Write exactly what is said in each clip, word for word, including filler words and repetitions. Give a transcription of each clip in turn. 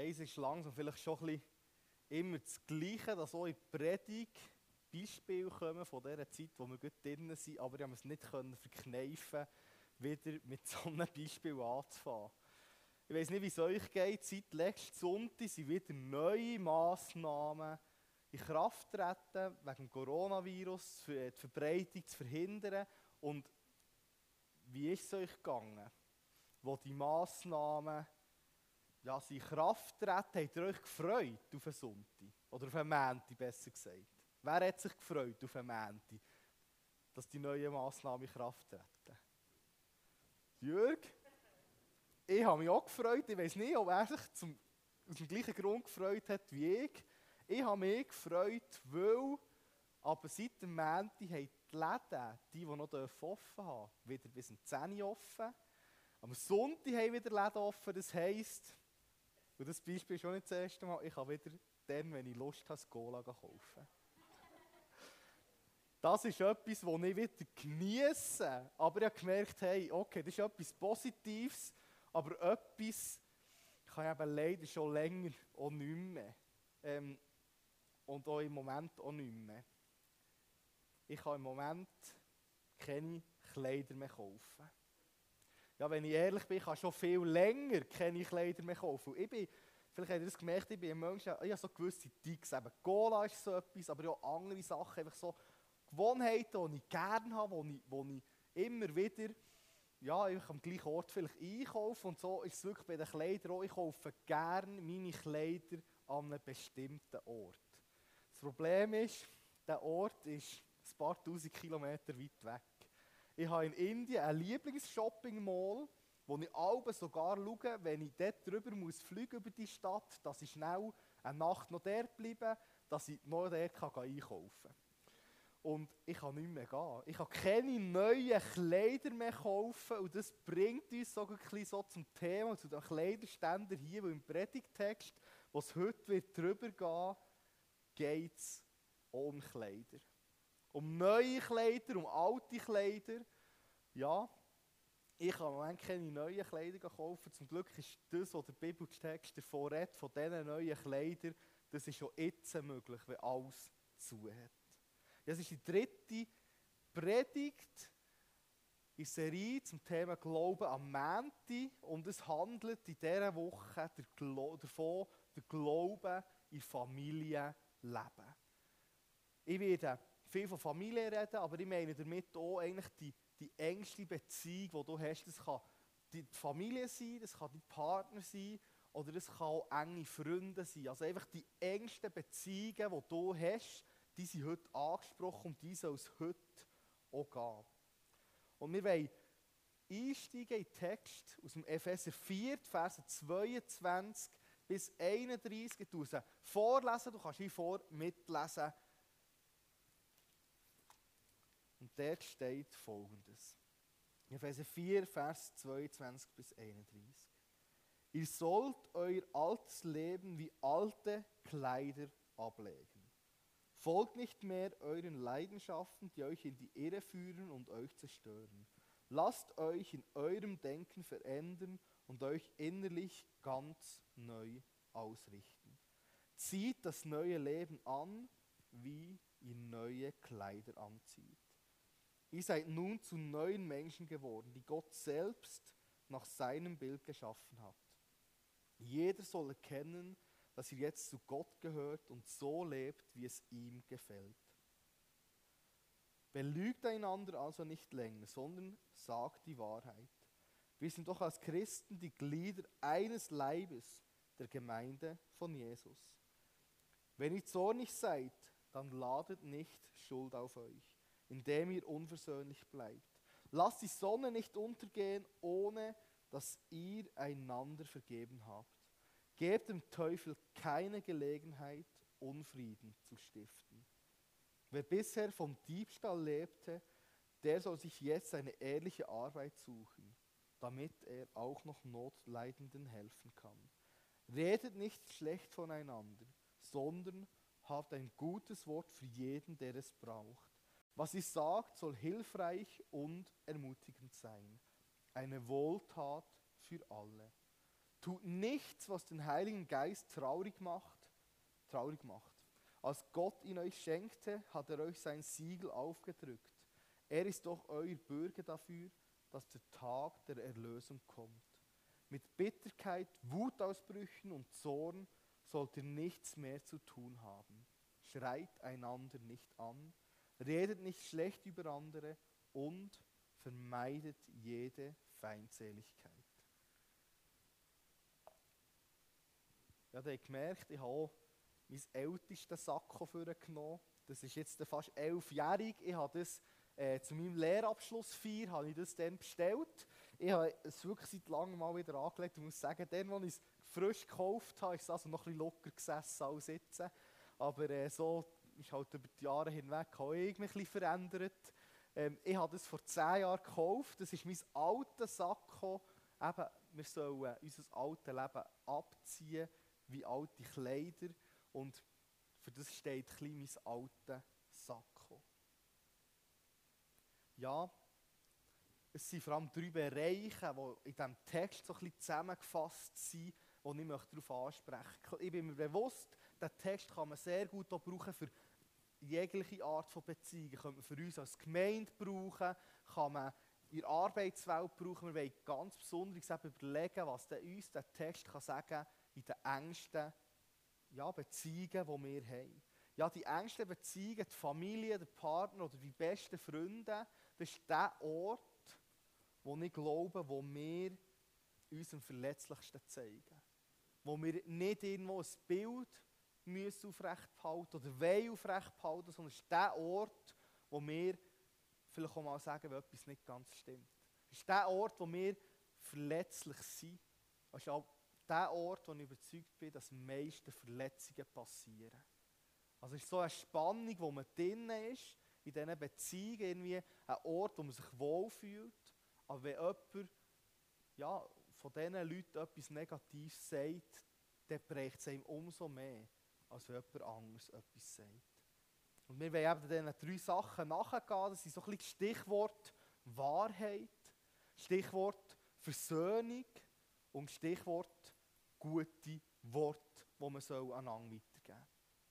weiss, es ist langsam vielleicht schon ein bisschen immer das Gleiche, dass auch in der Predigt Beispiele kommen von dieser Zeit, wo wir gut drin sind, aber ich konnte es nicht verkneifen, wieder mit so einem Beispiel anzufangen. Ich weiss nicht, wie es euch geht. Seit letzten Sonntag sind wieder neue Massnahmen in Kraft treten, wegen dem Coronavirus, für die Verbreitung zu verhindern. Und wie ist es euch gegangen? Wo die Massnahmen ja, in Kraft treten, habt ihr euch gefreut auf den Sonntag? Oder auf den Montag, besser gesagt. Wer hat sich gefreut auf den Montag, dass die neuen Massnahmen in Kraft treten? Jürg? Ich habe mich auch gefreut. Ich weiss nicht, ob er sich zum, aus dem gleichen Grund gefreut hat wie ich. Ich habe mich gefreut, weil aber seit dem Montag haben die Läden, die, die noch offen haben, wieder bis um zehn Uhr offen. Am Sonntag haben wieder Läden offen. Das heisst, und das Beispiel ist schon nicht das erste Mal, ich kann wieder dann, wenn ich Lust habe, das Cola kaufen. Das ist etwas, das ich wieder geniesse. Aber ich habe gemerkt, hey, okay, das ist etwas Positives, aber etwas kann ich eben leider schon länger auch nicht mehr. Ähm, und auch im Moment auch nicht mehr. Ich kann im Moment keine Kleider mehr kaufen. Ja, wenn ich ehrlich bin, ich kann schon viel länger keine Kleider mehr kaufen. Ich bin, vielleicht habt ihr das gemerkt, ich bin ein Mensch, ich habe so gewisse Ticks. Eben Cola ist so etwas, aber auch andere Sachen, einfach so Gewohnheiten, die ich gerne habe, die ich, die ich immer wieder ja, einfach am gleichen Ort vielleicht einkaufe. Und so ist es wirklich bei den Kleidern auch. Ich kaufe gerne meine Kleider an einem bestimmten Ort. Das Problem ist, der Ort ist ein paar tausend Kilometer weit weg. Ich habe in Indien einen Lieblings-Shopping-Mall, wo ich abends sogar schaue, wenn ich dort drüber muss fliegen über die Stadt, dass ich schnell eine Nacht noch dort bleibe, dass ich noch dort kann einkaufen kann. Und ich kann nicht mehr gehen. Ich kann keine neuen Kleider mehr kaufen. Und das bringt uns so ein bisschen so zum Thema, zu den Kleiderständern hier, wo im Predigtext, wo es heute wird drüber gehen, geht es um Kleider. Um neue Kleider, um alte Kleider. Ja, ich kann im Moment keine neuen Kleider kaufen. Zum Glück ist das, was der Bibeltext davon redet, von diesen neuen Kleidern, das ist schon jetzt möglich, wenn alles zu hat. Das ist die dritte Predigt in der Serie zum Thema Glauben am Montag. Und es handelt in dieser Woche davon, den Glauben in Familie leben. Ich werde viel von Familie reden, aber ich meine damit auch eigentlich die, die engste Beziehung, die du hast. Das kann die Familie sein, das kann dein Partner sein oder das kann auch enge Freunde sein. Also einfach die engsten Beziehungen, die du hast, die sind heute angesprochen und die soll es heute auch gehen. Und wir wollen einsteigen in den Text aus dem Epheser vier, Verse zweiundzwanzig bis einunddreißig. Ich lese vorlesen, du kannst hier vor mitlesen. Und dort steht Folgendes. Epheser vier, Vers zweiundzwanzig bis einunddreißig. Ihr sollt euer altes Leben wie alte Kleider ablegen. Folgt nicht mehr euren Leidenschaften, die euch in die Irre führen und euch zerstören. Lasst euch in eurem Denken verändern und euch innerlich ganz neu ausrichten. Zieht das neue Leben an, wie ihr neue Kleider anzieht. Ihr seid nun zu neuen Menschen geworden, die Gott selbst nach seinem Bild geschaffen hat. Jeder soll erkennen, dass ihr jetzt zu Gott gehört und so lebt, wie es ihm gefällt. Belügt einander also nicht länger, sondern sagt die Wahrheit. Wir sind doch als Christen die Glieder eines Leibes, der Gemeinde von Jesus. Wenn ihr zornig seid, dann ladet nicht Schuld auf euch, indem ihr unversöhnlich bleibt. Lasst die Sonne nicht untergehen, ohne dass ihr einander vergeben habt. Gebt dem Teufel keine Gelegenheit, Unfrieden zu stiften. Wer bisher vom Diebstahl lebte, der soll sich jetzt eine ehrliche Arbeit suchen, damit er auch noch Notleidenden helfen kann. Redet nicht schlecht voneinander, sondern habt ein gutes Wort für jeden, der es braucht. Was ihr sagt, soll hilfreich und ermutigend sein. Eine Wohltat für alle. Tut nichts, was den Heiligen Geist traurig macht, traurig macht. Als Gott ihn euch schenkte, hat er euch sein Siegel aufgedrückt. Er ist doch euer Bürger dafür, dass der Tag der Erlösung kommt. Mit Bitterkeit, Wutausbrüchen und Zorn sollt ihr nichts mehr zu tun haben. Schreit einander nicht an, redet nicht schlecht über andere und vermeidet jede Feindseligkeit. Ja, ihr habt gemerkt, ich habe auch mein ältestes Sakko vorgenommen. Das ist jetzt fast elfjährig. Ich habe das äh, zu meinem Lehrabschlussfeier habe ich das dann bestellt. Ich habe es wirklich seit langem mal wieder angelegt. Ich muss sagen, dann, als ich es frisch gekauft habe, ist es also noch ein bisschen locker gesessen als jetzt. Aber äh, so ist halt über die Jahre hinweg auch ich mich ein bisschen verändert. Ähm, ich habe das vor zehn Jahren gekauft. Das ist mein altes Sakko. Eben, wir sollen unser altes Leben abziehen wie alte Kleider. Und für das steht ein bisschen mein altes Sakko. Ja, es sind vor allem drei Bereiche, die in diesem Text so ein bisschen zusammengefasst sind, die ich darauf ansprechen möchte. Ich bin mir bewusst, diesen Text kann man sehr gut auch brauchen für jegliche Art von Beziehungen. Kann man für uns als Gemeinde brauchen, kann man in der Arbeitswelt brauchen. Wir wollen ganz besonders überlegen, was denn uns der Text kann sagen in den engsten ja, Beziehungen, die wir haben. Ja, die engsten Beziehungen, die Familie, der Partner oder die besten Freunde, das ist der Ort, wo ich glaube, wo wir uns am verletzlichsten zeigen. Wo wir nicht irgendwo ein Bild müssen aufrechthalten oder wollen aufrechthalten, sondern es ist der Ort, wo wir vielleicht auch mal sagen, wenn etwas nicht ganz stimmt. Es ist der Ort, wo wir verletzlich sind. Es ist auch der Ort, wo ich überzeugt bin, dass die meisten Verletzungen passieren. Also es ist so eine Spannung, wo man drin ist, in diesen Beziehungen, irgendwie ein Ort, wo man sich wohlfühlt. Aber wenn jemand ja, von diesen Leuten etwas Negatives sagt, dann bricht es ihm umso mehr, als wenn jemand anderes etwas sagt. Und wir wollen eben diesen drei Sachen nachgehen. Das sind so ein bisschen Stichwort Wahrheit, Stichwort Versöhnung und Stichwort gute Worte, die man einander weitergeben soll.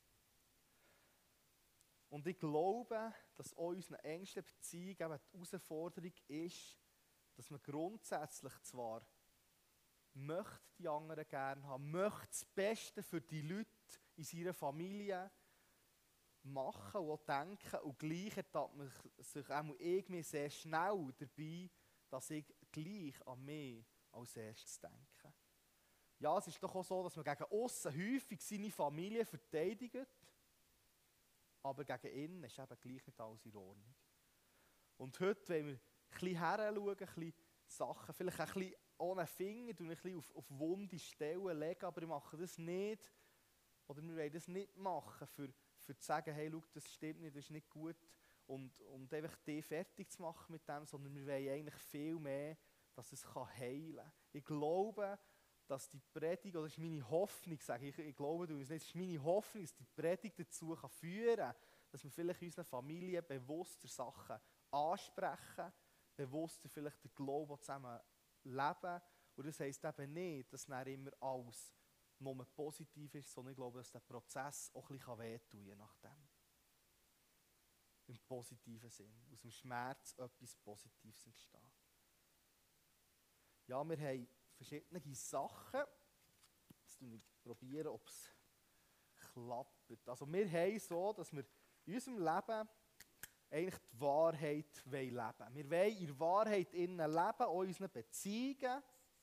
Und ich glaube, dass auch in unseren engsten Beziehungen eben die Herausforderung ist, dass man grundsätzlich zwar möchte die anderen gerne haben, möchte das Beste für die Leute in seiner Familie machen und auch denken, und gleich hat man sich auch irgendwie sehr schnell dabei, dass ich gleich an mich als erstes denke. Ja, es ist doch auch so, dass man gegen aussen häufig seine Familie verteidigt, aber gegen innen ist eben gleich nicht alles in Ordnung. Und heute wollen wir ein bisschen heranschauen, ein bisschen Sachen, vielleicht ein bisschen ohne Finger, ein bisschen auf, auf wunde Stellen legen, aber wir machen das nicht, oder wir wollen das nicht machen, für, für zu sagen, hey, schau, das stimmt nicht, das ist nicht gut, und, und einfach die fertig zu machen mit dem, sondern wir wollen eigentlich viel mehr, dass es heilen kann. Ich glaube, dass die Predigt, oder das ist meine Hoffnung, sage ich, ich glaube, du, es ist meine Hoffnung, dass die Predigt dazu kann führen kann, dass wir vielleicht in unserer Familie bewusster Sachen ansprechen, bewusster vielleicht den Glauben zusammen leben. Und das heisst eben nicht, dass nicht immer alles nur positiv ist, sondern ich glaube, dass der Prozess auch ein bisschen wehtun kann, je nachdem. Im positiven Sinn. Aus dem Schmerz etwas Positives entsteht. Ja, wir haben verschiedene Sachen. Jetzt probieren wir, ob es klappt. Also wir haben so, dass wir in unserem Leben eigentlich die Wahrheit leben wollen. Wir wollen in der Wahrheit innen leben, auch in unseren Beziehungen.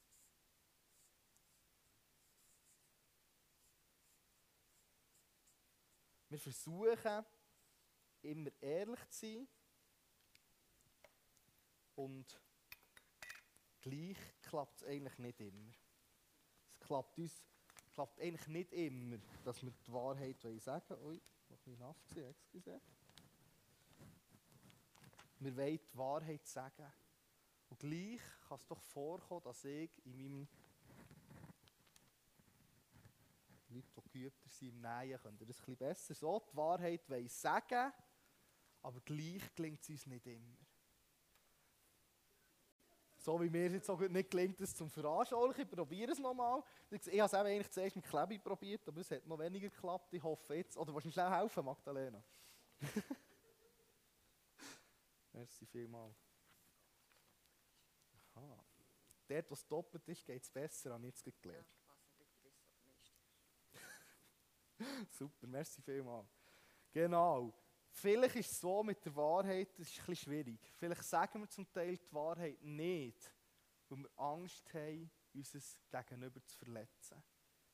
Wir versuchen, immer ehrlich zu sein. Und gleich klappt es eigentlich nicht immer. Es klappt uns klappt eigentlich nicht immer, dass wir die Wahrheit sagen wollen. Ui, noch ein bisschen nass gewesen, excuse. Wir wollen die Wahrheit sagen. Und gleich kann es doch vorkommen, dass ich in meinem Leute, die geübter sind im Nähen, können das ein bisschen besser so die Wahrheit sagen, aber gleich gelingt es uns nicht immer. So wie mir es jetzt so gut nicht gelingt, das zum Veranschaulichen. Ich probiere es nochmal. Ich habe es eigentlich zuerst mit Klebi probiert, aber es hat noch weniger geklappt. Ich hoffe jetzt. Oder willst du mir schnell helfen, Magdalena? Merci vielmals. Aha. Dort, wo es doppelt ist, geht es besser, habe ich jetzt gelernt. Super, merci vielmals. Genau. Vielleicht ist es so mit der Wahrheit, das ist ein bisschen schwierig. Vielleicht sagen wir zum Teil die Wahrheit nicht, weil wir Angst haben, unser Gegenüber zu verletzen.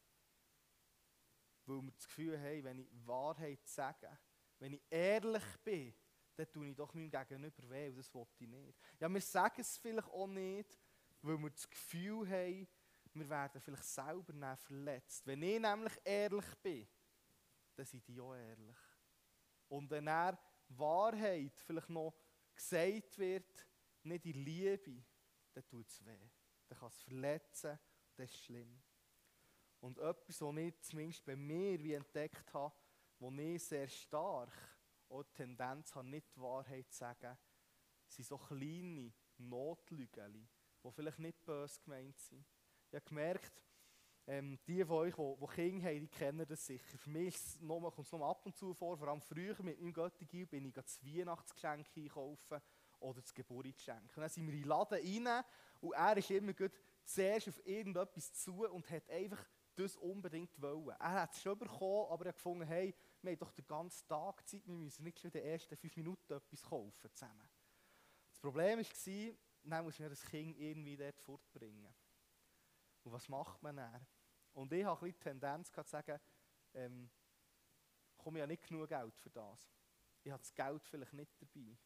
Weil wir das Gefühl haben, wenn ich Wahrheit sage, wenn ich ehrlich bin, dann tue ich doch meinem Gegenüber weh, und das will ich nicht. Ja, wir sagen es vielleicht auch nicht, weil wir das Gefühl haben, wir werden vielleicht selber verletzt. Wenn ich nämlich ehrlich bin, dann sind die auch ehrlich. Und wenn er Wahrheit vielleicht noch gesagt wird, nicht in Liebe, dann tut es weh. Dann kann es verletzen, das ist schlimm. Und etwas, was ich zumindest bei mir wie entdeckt habe, wo ich sehr stark auch die Tendenz habe, nicht die Wahrheit zu sagen, sind so kleine Notlügen, die vielleicht nicht böse gemeint sind. Ich habe gemerkt, Ähm, die von euch, die, die Kinder haben, die kennen das sicher. Für mich kommt es noch ab und zu vor, vor allem früher mit meinem Götti-Gil bin ich das Weihnachtsgeschenk einkaufen oder das Geburtsgeschenk. Und dann sind wir in den Laden rein und er ist immer gut zuerst auf irgendetwas zu und hat einfach das unbedingt wollen. Er hat es schon bekommen, aber er hat gefunden, hey, wir haben doch den ganzen Tag Zeit, wir müssen nicht schon in den ersten fünf Minuten etwas kaufen zusammen. Das Problem war, dann muss man das Kind irgendwie dort fortbringen. Und was macht man dann? Und ich hatte die Tendenz zu sagen, ähm, ich komme ja nicht genug Geld für das. Ich habe das Geld vielleicht nicht dabei.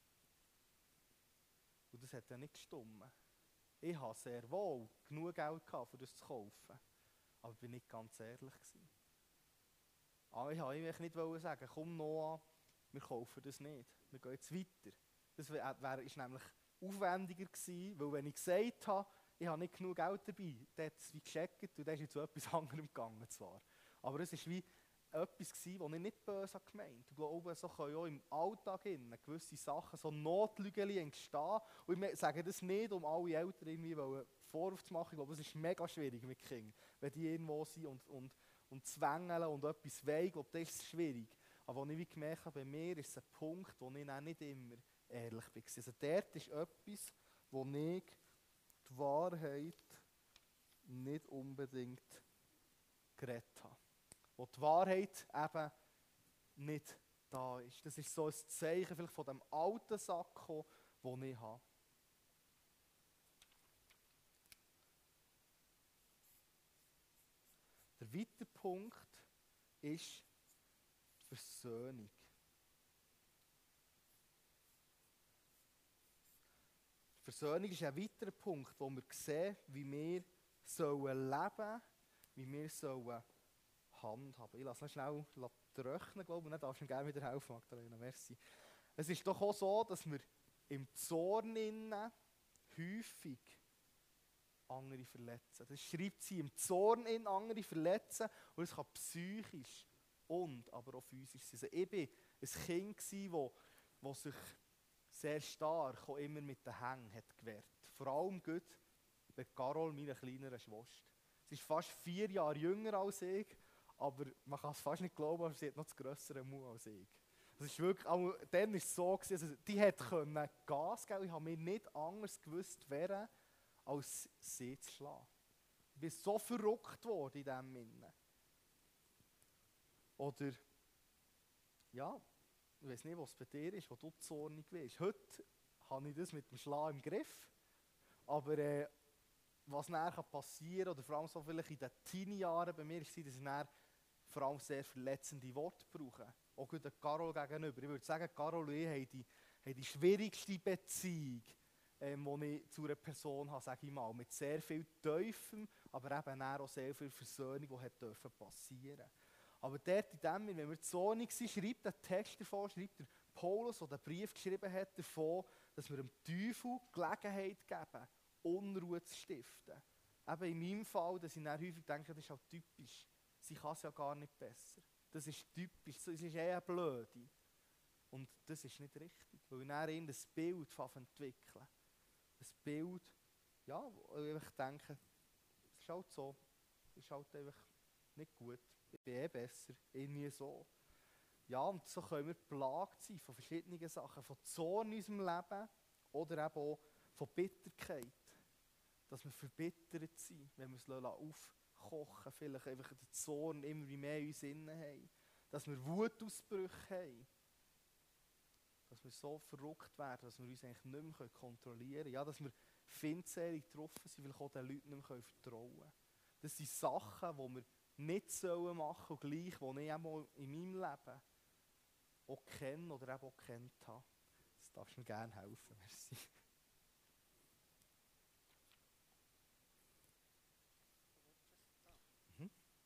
Und das hat ja nicht gestimmt. Ich hatte sehr wohl genug Geld gehabt, um das zu kaufen. Aber ich war nicht ganz ehrlich. Aber ich wollte nicht sagen, komm Noah, wir kaufen das nicht. Wir gehen jetzt weiter. Das wäre wär, nämlich aufwendiger gewesen, weil wenn ich gesagt habe, ich habe nicht genug Geld dabei, der hat es wie gescheckt und der ist zu etwas anderem gegangen zwar. Aber es war wie etwas, das ich nicht böse gemeint habe. Ich glaube, so können auch im Alltag gewisse Sachen, so Notlügen entstehen. Und ich sage das nicht, um alle Eltern irgendwie Vorwurf zu machen. Ich glaube, es ist mega schwierig mit Kindern, wenn die irgendwo sind und, und, und zwängeln und etwas wollen. Ich glaube, das ist schwierig. Aber als ich wie gemerkt habe, bei mir ist es ein Punkt, wo ich auch nicht immer ehrlich bin. Also dort ist etwas, wo ich die Wahrheit nicht unbedingt geredet habe. Wo die Wahrheit eben nicht da ist. Das ist so ein Zeichen vielleicht von dem alten Sakko, den ich habe. Der weitere Punkt ist die Versöhnung. Die Versöhnung ist ein weiterer Punkt, wo wir sehen, wie wir sollen leben, wie wir sollen handhaben. Ich lasse noch schnell trocknen, glaube ich, und dann darfst du mir gerne wieder helfen, Magdalena. Merci. Es ist doch auch so, dass wir im Zorn innen häufig andere verletzen. Das schreibt sie, im Zorn in andere verletzen, und es kann psychisch und aber auch physisch sein. Also ich war ein Kind, das, das sich sehr stark auch immer mit den Hängen hat gewehrt. Vor allem gut bei Carol, meiner kleineren Schwester. Sie ist fast vier Jahre jünger als ich, aber man kann es fast nicht glauben, aber sie hat noch das grössere Mund als ich. Das ist wirklich, auch, dann war es so, also die konnte Gas geben, ich habe mir nicht anders gewusst, wer, als sie zu schlagen. Ich bin so verrückt worden in diesem Sinne. Oder, ja, ich weiß nicht, was bei dir ist, wo du zornig bist. Heute habe ich das mit dem Schlagen im Griff, aber äh, was nachher passieren kann, oder vor allem so vielleicht in den Teenie-Jahren bei mir, ist, dass ich dann vor allem sehr verletzende Worte brauche. Auch der Carol gegenüber. Ich würde sagen, Carol und ich haben die, haben die schwierigste Beziehung, ähm, die ich zu einer Person habe, sage ich mal. Mit sehr viel Teufel, aber eben auch sehr viel Versöhnung, die hat passieren durfte. Aber dort in dem, wenn wir zornig sind, schreibt der Text davon, schreibt der Paulus, der den Brief geschrieben hat, davon, dass wir dem Teufel Gelegenheit geben, Unruhe zu stiften. Eben in meinem Fall, dass ich dann häufig denke, das ist halt typisch. Sie kann es ja gar nicht besser. Das ist typisch, das ist eher eine Blöde. Und das ist nicht richtig, weil ich dann ein Bild entwickeln. Ein Bild ja, wo ich einfach denke, es ist halt so, es ist halt einfach nicht gut. Ich bin eh besser, irgendwie so. Ja, und so können wir geplagt sein von verschiedenen Sachen, von Zorn in unserem Leben oder eben auch von Bitterkeit. Dass wir verbittert sind, wenn wir es aufkochen, vielleicht einfach den Zorn immer mehr in uns innen haben. Dass wir Wutausbrüche haben. Dass wir so verrückt werden, dass wir uns eigentlich nicht mehr kontrollieren können. Ja, dass wir feindselig getroffen sind, weil ich auch den Leuten nicht mehr vertrauen können. Das sind Sachen, die wir nicht sollen machen und gleich, die ich auch in meinem Leben auch kenne oder eben auch gekannt habe. Das darfst du mir gerne helfen. Merci. Mhm.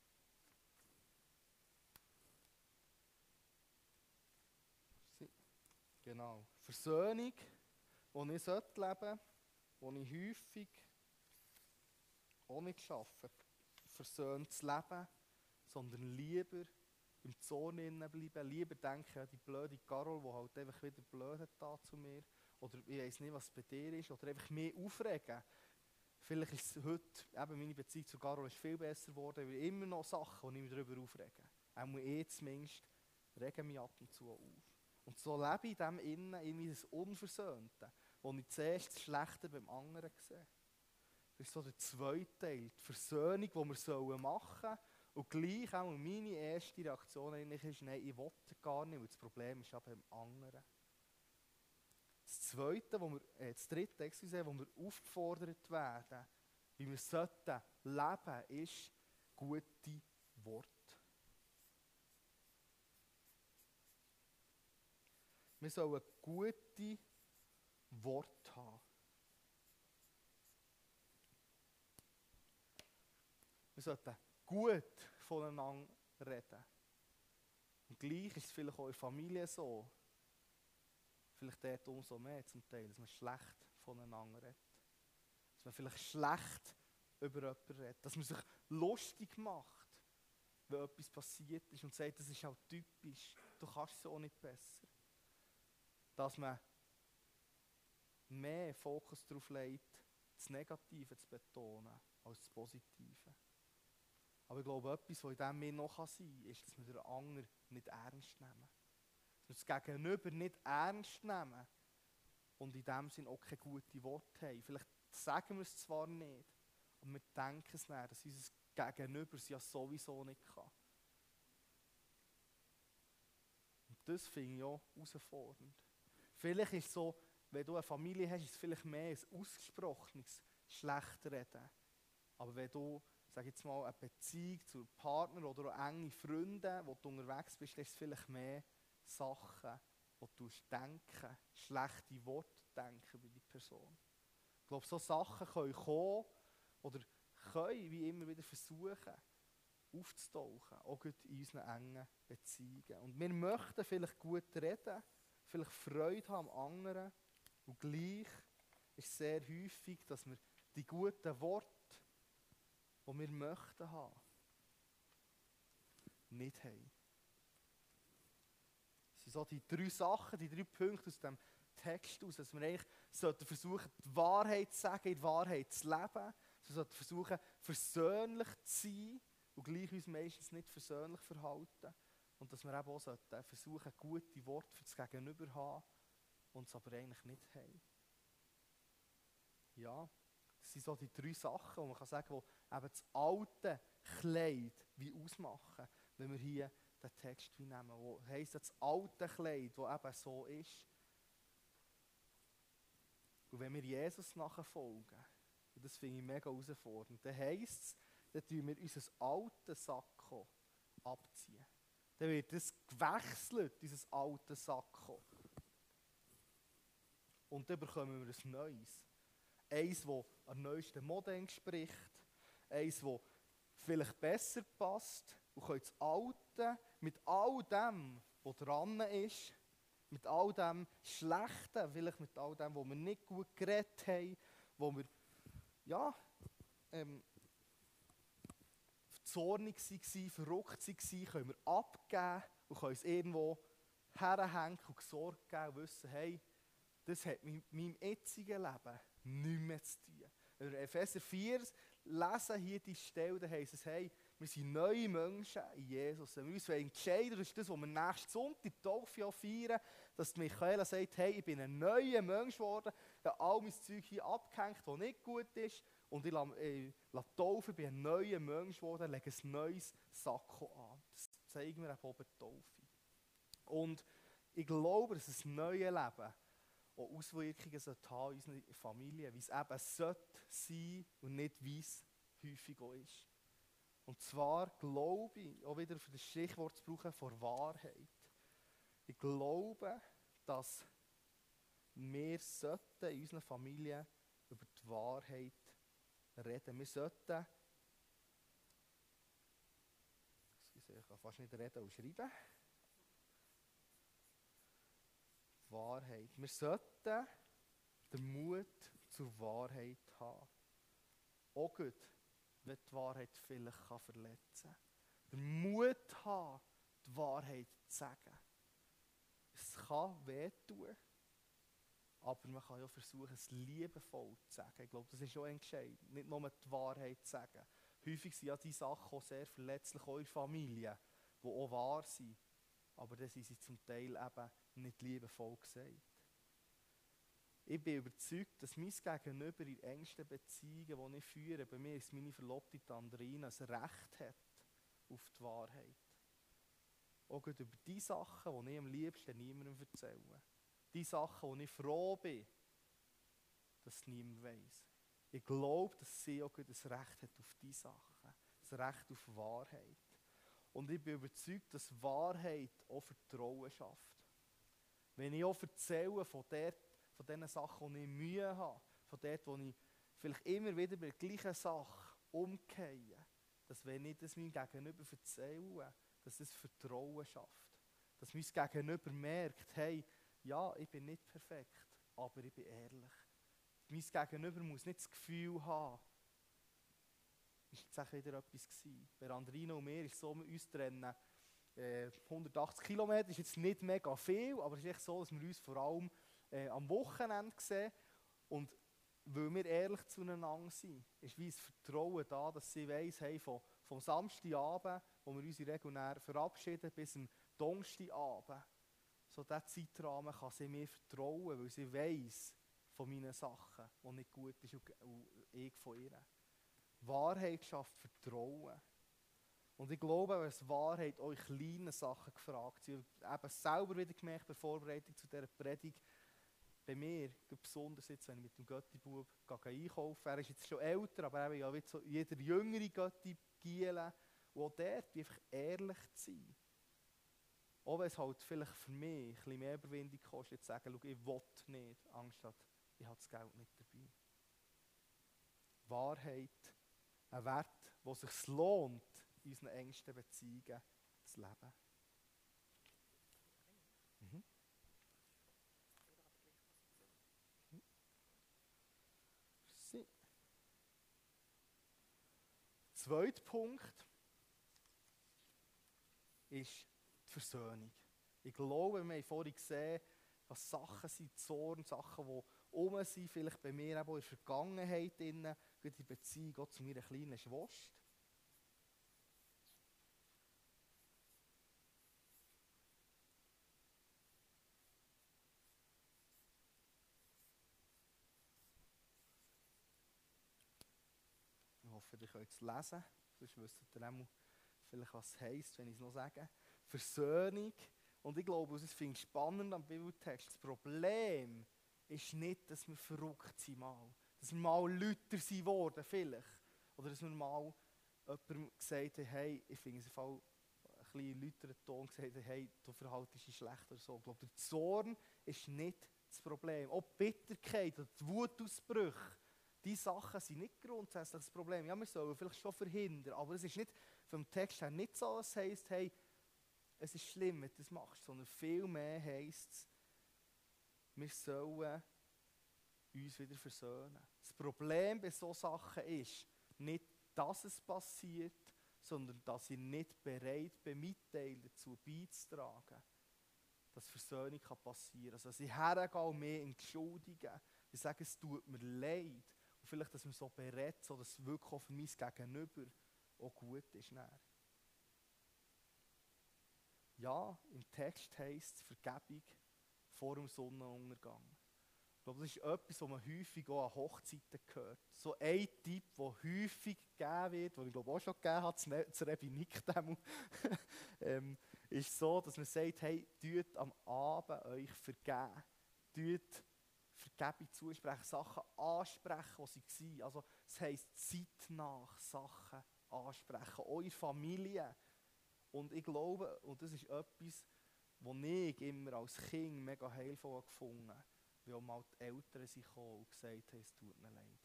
Genau. Versöhnung, die ich leben sollte, die ich häufig auch nicht schaffe, versöhnt zu leben, sondern lieber im Zorn bleiben, lieber denken an die blöde Carol, die halt einfach wieder blöd hat da zu mir, oder ich weiss nicht, was bei dir ist, oder einfach mehr aufregen. Vielleicht ist es heute, eben meine Beziehung zu Carol ist viel besser geworden, weil immer noch Sachen, die ich mich darüber aufrege. Auch ich zumindest rege mich ab und zu auf. Und so lebe ich in dem Innen, in meines Unversöhnten, wo ich zuerst das Schlechte beim anderen sehe. Das ist so der zweite Teil, die Versöhnung, die wir machen sollen. Und gleich auch meine erste Reaktion eigentlich ist, nein, ich will gar nicht, weil das Problem ist ja beim anderen. Das zweite, wo wir, äh, das dritte, excuse, wo wir aufgefordert werden, wie wir sollten leben, ist gute Worte. Wir sollen gute Worte haben. Wir sollten gut voneinander reden. Und gleich ist es vielleicht auch in der Familie so, vielleicht dort umso mehr zum Teil, dass man schlecht voneinander redet. Dass man vielleicht schlecht über jemanden redet. Dass man sich lustig macht, wenn etwas passiert ist und sagt, das ist halt typisch, du kannst es auch nicht besser. Dass man mehr Fokus darauf legt, das Negative zu betonen, als das Positive. Aber ich glaube, etwas, was in dem mir noch sein kann, ist, dass wir den anderen nicht ernst nehmen. Dass wir das Gegenüber nicht ernst nehmen und in dem Sinn auch keine guten Worte haben. Vielleicht sagen wir es zwar nicht, aber wir denken es nicht, dass unser Gegenüber es ja sowieso nicht kann. Und das finde ich auch herausfordernd. Vielleicht ist es so, wenn du eine Familie hast, ist es vielleicht mehr ein ausgesprochenes Schlechtreden. Aber wenn du, sag jetzt mal, eine Beziehung zu einem Partner oder auch enge Freunde, wo du unterwegs bist, ist es vielleicht mehr Sachen, die du denken, schlechte Worte denken über die Person. Ich glaube, so Sachen können kommen oder können wie immer wieder versuchen, aufzutauchen, auch in unseren engen Beziehungen. Und wir möchten vielleicht gut reden, vielleicht Freude haben am anderen und gleich ist es sehr häufig, dass wir die guten Worte, die wir möchten haben, nicht haben. Das sind so die drei Sachen, die drei Punkte aus dem Text aus, dass wir eigentlich sollten versuchen, die Wahrheit zu sagen, in der Wahrheit zu leben. Wir sollten versuchen, versöhnlich zu sein und gleich uns meistens nicht versöhnlich verhalten. Und dass wir eben auch sollten versuchen, gute Worte für das Gegenüber zu haben und es aber eigentlich nicht haben. Ja, das sind so die drei Sachen, die man kann sagen, die eben das alte Kleid wie ausmachen, wenn wir hier den Text wie nehmen. Wo heisst das alte Kleid, das eben so ist. Und wenn wir Jesus nachfolgen, und das finde ich mega herausfordernd, dann heisst es, dann tun wir unser altes Sakko abziehen. Dann wird es gewechselt, dieses alte Sakko. Und dann bekommen wir ein neues. Eins, das an neuesten Mode entspricht. Eins, das vielleicht besser passt. Und können das Alte mit all dem, was dran ist, mit all dem Schlechten, vielleicht mit all dem, wo wir nicht gut geredet haben, wo wir ja, ähm, zornig waren, verrückt waren, können wir abgeben und können es irgendwo herhängen und Sorge geben und wissen, hey, das hat mit meinem jetzigen Leben nichts mehr zu tun. Wenn wir Epheser vier lesen, hier die Stelle, dann heisst es, hey, wir sind neue Menschen in Jesus. Wenn wir uns entscheiden, das ist das, was wir nächsten Sonntag die Taufe feiern, dass Michaela sagt, hey, ich bin ein neuer Mensch geworden, ich habe all mein Zeug hier abgehängt, das nicht gut ist, und ich lasse, äh, lasse taufen, ich bin ein neuer Mensch geworden, lege ein neues Sakko an. Das zeigen wir eben oben die Taufe. Und ich glaube, dass ein neues Leben auch Auswirkungen sollte haben in unserer Familie, wie es eben sollte sein und nicht wie es häufig auch ist. Und zwar glaube ich, auch wieder für das Stichwort zu brauchen, vor Wahrheit. Ich glaube, dass wir sollten in unserer Familie über die Wahrheit reden. Wir sollten, ich kann fast nicht reden und schreiben, Wahrheit. Wir sollten den Mut zur Wahrheit haben. Auch gut, wenn die Wahrheit vielleicht verletzen kann. Den Mut haben, die Wahrheit zu sagen. Es kann wehtun, aber man kann ja versuchen, es liebevoll zu sagen. Ich glaube, das ist schon entscheidend. Nicht nur die Wahrheit zu sagen. Häufig sind ja diese Sachen auch sehr verletzlich, auch in der Familie, die auch wahr sind. Aber dann sind sie zum Teil eben nicht liebevoll gesagt. Ich bin überzeugt, dass mein Gegenüber in engsten Beziehungen, die ich führe, bei mir ist meine Verlobte Andrina, ein Recht hat auf die Wahrheit. Auch über die Sachen, die ich am liebsten niemandem erzähle. Die Sachen, wo ich froh bin, dass es niemand weiss. Ich glaube, dass sie auch ein Recht hat auf diese Sachen. Das Recht auf Wahrheit. Und ich bin überzeugt, dass Wahrheit auch Vertrauen schafft. Wenn ich auch erzähle von, dort, von den Sachen, die ich Mühe habe, von dort, wo ich vielleicht immer wieder bei der gleichen Sache umgehe, dass wenn ich das meinem Gegenüber erzähle, dass es Vertrauen schafft. Dass mein Gegenüber merkt, hey, ja, ich bin nicht perfekt, aber ich bin ehrlich. Mein Gegenüber muss nicht das Gefühl haben, ist jetzt auch wieder etwas gewesen. Bei Andrina und mir ist es so, wir uns trennen äh, hundertachtzig Kilometer, ist jetzt nicht mega viel, aber es ist echt so, dass wir uns vor allem äh, am Wochenende sehen. Und weil wir ehrlich zueinander sind, ist wie ein Vertrauen da, dass sie weiss, hey, vom, vom Samstagabend, wo wir uns regulär verabschieden, bis zum Donnerstagabend, so diesen Zeitrahmen kann sie mir vertrauen, weil sie weiss von meinen Sachen, die nicht gut ist, und, und ich von ihr. Wahrheit schafft Vertrauen. Und ich glaube, dass Wahrheit euch kleine Sachen gefragt sind. Ich habe eben selber wieder gemerkt, bei der Vorbereitung zu dieser Predigt, bei mir, besonders jetzt, wenn ich mit dem Götti-Bub einkaufe, er ist jetzt schon älter, aber eben ja wie so jeder jüngere Götti-Giele, und auch dort einfach ehrlich zu sein. Auch wenn es halt vielleicht für mich ein bisschen mehr Überwindung kostet, zu sagen, schau, ich will nicht, anstatt ich habe das Geld nicht dabei. Wahrheit, ein Wert, der sich lohnt, in unseren engsten Beziehungen zu leben. Mhm. So. Zweiter Punkt ist die Versöhnung. Ich glaube, wir haben vorhin gesehen, was Sachen sind, Zorn, Sachen, die um sind, vielleicht bei mir auch in der Vergangenheit, in die Beziehung auch zu meiner kleinen Schwester. Ich hoffe, ihr könnt es lesen, sonst wisst ihr auch vielleicht, was es heisst, wenn ich es noch sage. Versöhnung. Und ich glaube, es finde ich spannend am Bibeltext. Das Problem ist nicht, dass wir verrückt sind mal. Dass wir mal Lüter sind worden, vielleicht. Oder dass wir mal jemandem gesagt haben, hey, ich finde es ein bisschen lüteren Ton gesagt, hey, du verhaltest dich schlecht oder so. Ich glaube, der Zorn ist nicht das Problem. Auch die Bitterkeit oder die Wutausbrüche, diese Sachen sind nicht grundsätzlich das Problem. Ja, wir sollen vielleicht schon verhindern, aber es ist nicht vom Text her nicht so, dass es heisst, hey, es ist schlimm, wenn du das machst, sondern vielmehr heisst es, wir sollen uns wieder versöhnen. Das Problem bei solchen Sachen ist nicht, dass es passiert, sondern dass ich nicht bereit bin, Mitteilen dazu beizutragen, dass Versöhnung passieren kann. Also dass ich hergehe und mich entschuldige. Ich sage, es tut mir leid. Und vielleicht, dass man so berät, so dass es wirklich auch für mein Gegenüber auch gut ist. Dann. Ja, im Text heisst es Vergebung vor dem Sonnenuntergang. Ich glaube, das ist etwas, was man häufig auch an Hochzeiten hört. So ein Tipp, der häufig gegeben wird, den ich glaube auch schon gegeben habe, zu Rebbe Nickdemu, ähm, ist so, dass man sagt, hey, tut am Abend euch vergeben. Tut Vergebung zusprechen, Sachen ansprechen, die sie waren. Also, es heisst zeitnah Sachen ansprechen, eure Familie. Und ich glaube, und das ist etwas, was ich immer als Kind mega heilvoll gefunden habe, weil auch mal die Eltern sind gekommen und gesagt haben, es tut mir leid.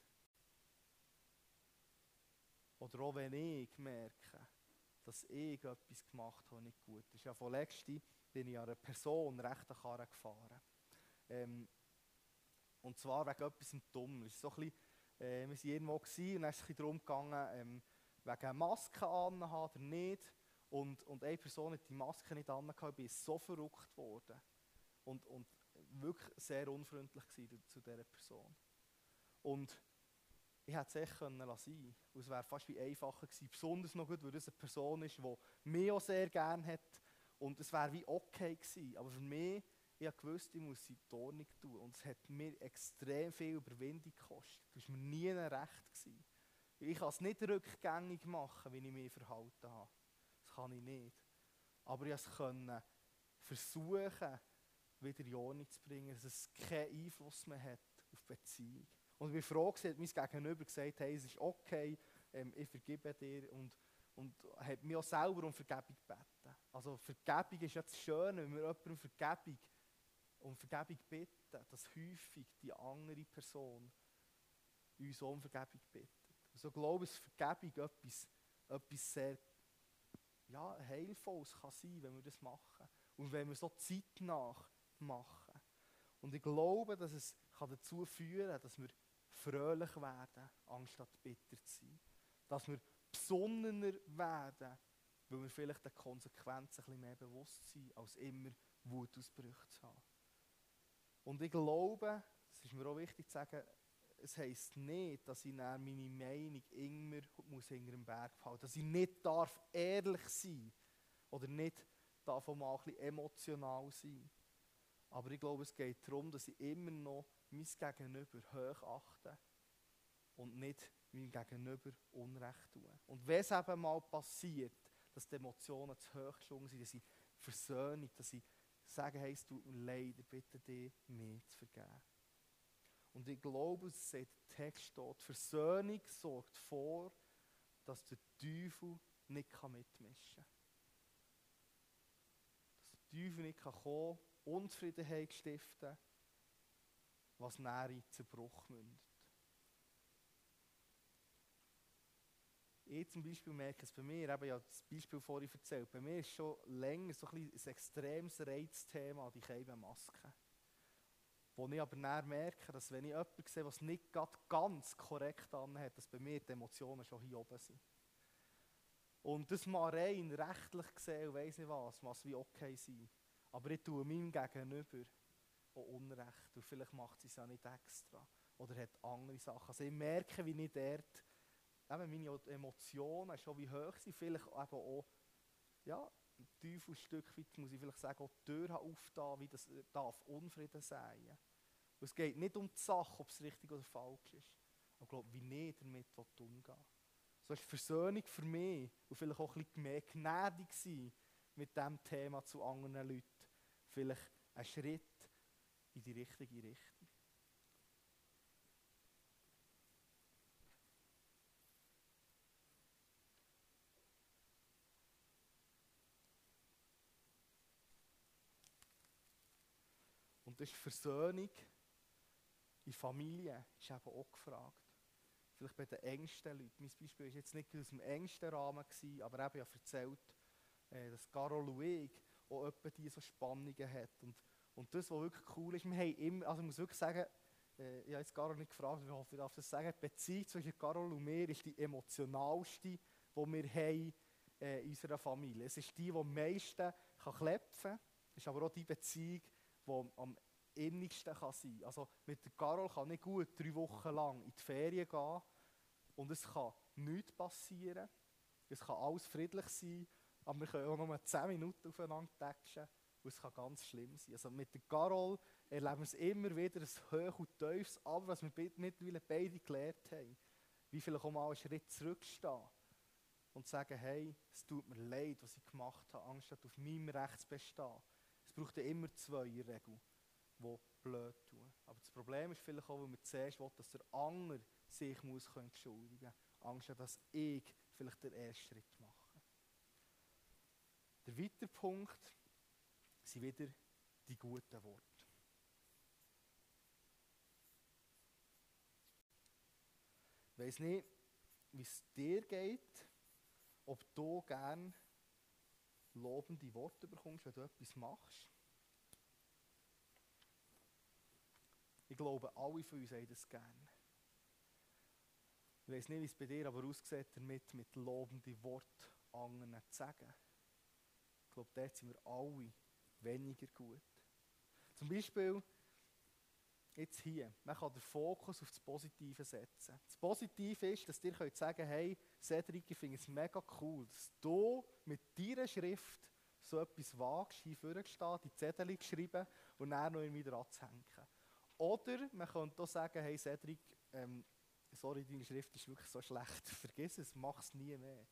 Oder auch wenn ich merke, dass ich etwas gemacht habe, was nicht gut ist. Ja, vorletzte bin ich an einer Person recht an Karren gefahren. Ähm, und zwar wegen etwas Dummes. So ein bisschen, äh, wir waren irgendwo gewesen, und dann ist es darum gegangen, ähm, wegen Masken anhaben oder nicht. Und, und eine Person hat die Maske nicht angehabt, ich bin so verrückt worden. Und, und wirklich sehr unfreundlich gewesen zu dieser Person. Und ich hätte es echt sein können. Es wäre fast wie einfacher gewesen. Besonders noch gut, weil das eine Person ist, die mich auch sehr gerne hat. Und es wäre wie okay gewesen. Aber für mich, ich wusste, ich muss sie in die Ordnung tun. Und es hat mir extrem viel Überwindung gekostet. Das war mir nie recht gewesen. Ich kann es nicht rückgängig machen, wie ich mich verhalten habe. Das kann ich nicht. Aber ich konnte versuchen, wieder in Ordnung zu bringen, dass es keinen Einfluss mehr hat auf die Beziehung. Und ich bin froh, dass mein Gegenüber gesagt hat, hey, es ist okay, ähm, ich vergebe dir. Und, und hat mich auch selber um Vergebung gebeten. Also Vergebung ist ja das Schöne, wenn wir jemandem Vergebung, um Vergebung bitten, dass häufig die andere Person uns um Vergebung bittet. Also glaube ich, dass Vergebung etwas, etwas sehr ja, Heilvolles kann sein, wenn wir das machen. Und wenn wir so zeitnah machen. Und ich glaube, dass es kann dazu führen kann, dass wir fröhlich werden, anstatt bitter zu sein. Dass wir besonnener werden, weil wir vielleicht den Konsequenzen ein bisschen mehr bewusst sind, als immer Wutausbrüche zu haben. Und ich glaube, es ist mir auch wichtig zu sagen, es heisst nicht, dass ich dann meine Meinung immer muss hinter dem Berg behalten muss. Dass ich nicht darf ehrlich sein oder nicht darf auch mal ein bisschen emotional sein. Aber ich glaube, es geht darum, dass ich immer noch mein Gegenüber hoch achte und nicht meinem Gegenüber Unrecht tue. Und wenn es eben mal passiert, dass die Emotionen zu hoch geschwungen sind, dass ich Versöhnung, dass ich sage, hey, es tut mir leid, ich bitte dich, mir zu vergeben. Und ich glaube, es sagt der Text dort, Versöhnung sorgt vor, dass der Teufel nicht mitmischen kann. Dass der Teufel nicht kommen kann, Unzufriedenheit stiften, was näher in Zerbruch mündet. Ich zum Beispiel merke es bei mir, eben, ich habe das Beispiel vorhin erzählt, bei mir ist schon länger so ein, ein extremes Reizthema, die Maske. Wo ich aber näher merke, dass wenn ich jemanden sehe, der es nicht ganz korrekt anhat, dass bei mir die Emotionen schon hier oben sind. Und das mal rein rechtlich gesehen, und weiss nicht was, muss wie okay sein. Aber ich tue meinem Gegenüber auch Unrecht. Und vielleicht macht sie es ja nicht extra. Oder hat andere Sachen. Also ich merke, wie ich dort, eben meine Emotionen schon wie hoch sind. Vielleicht eben auch, ja, ein Teufelsstück weit, muss ich vielleicht sagen, auch die Tür aufgetan, wie das darf Unfrieden sein. Und es geht nicht um die Sache, ob es richtig oder falsch ist. Aber ich glaube, wie ich damit umgehen. So ist Versöhnung für mich und vielleicht auch ein bisschen mehr gnädig sein mit diesem Thema zu anderen Leuten. Vielleicht ein Schritt in die richtige Richtung. Und das ist Versöhnung in Familie, ist eben auch gefragt. Vielleicht bei den engsten Leuten. Mein Beispiel war jetzt nicht aus dem engsten Rahmen, gewesen, aber eben, ich habe erzählt, dass Carol und ich auch etwa diese so Spannungen hat. Und, und das, was wirklich cool ist, wir haben immer, also ich muss wirklich sagen, äh, ich habe jetzt Carol nicht gefragt, ich hoffe, ich darf das sagen, die Beziehung zwischen Carol und mir ist die emotionalste, die wir haben äh, in unserer Familie. Es ist die, die am meisten kann klepfen kann, ist aber auch die Beziehung, die am Innigste kann sein. Also mit der Carol kann ich gut drei Wochen lang in die Ferien gehen und es kann nichts passieren. Es kann alles friedlich sein, aber wir können auch nur zehn Minuten aufeinander tätschen und es kann ganz schlimm sein. Also mit der Carol erleben wir es immer wieder, ein Hoch und Tiefs, aber was wir mittlerweile beide gelernt haben, wie vielleicht auch mal einen Schritt zurückstehen und sagen, hey, es tut mir leid, was ich gemacht habe, anstatt auf meinem Recht zu bestehen. Es braucht ja immer zwei in der Regel, die blöd tun. Aber das Problem ist vielleicht auch, weil man zuerst will, dass der andere sich muss entschuldigen muss, anstatt dass ich vielleicht den ersten Schritt mache. Der weitere Punkt sind wieder die guten Worte. Ich weiss nicht, wie es dir geht, ob du gerne lobende Worte bekommst, wenn du etwas machst. Ich glaube, alle von uns haben das gerne. Ich weiss nicht, wie es bei dir aber aussieht, damit mit lobenden Worten anderen zu sagen. Ich glaube, dort sind wir alle weniger gut. Zum Beispiel, jetzt hier, man kann den Fokus auf das Positive setzen. Das Positive ist, dass ihr könnt sagen, hey, Cedric, ich finde es mega cool, dass du mit deiner Schrift so etwas wagst, hier vorne steht, die Zettel geschrieben und dann noch wieder anzuhängen. Oder man könnte auch sagen, hey Cedric, ähm, sorry, deine Schrift ist wirklich so schlecht, vergiss es, mach es nie mehr.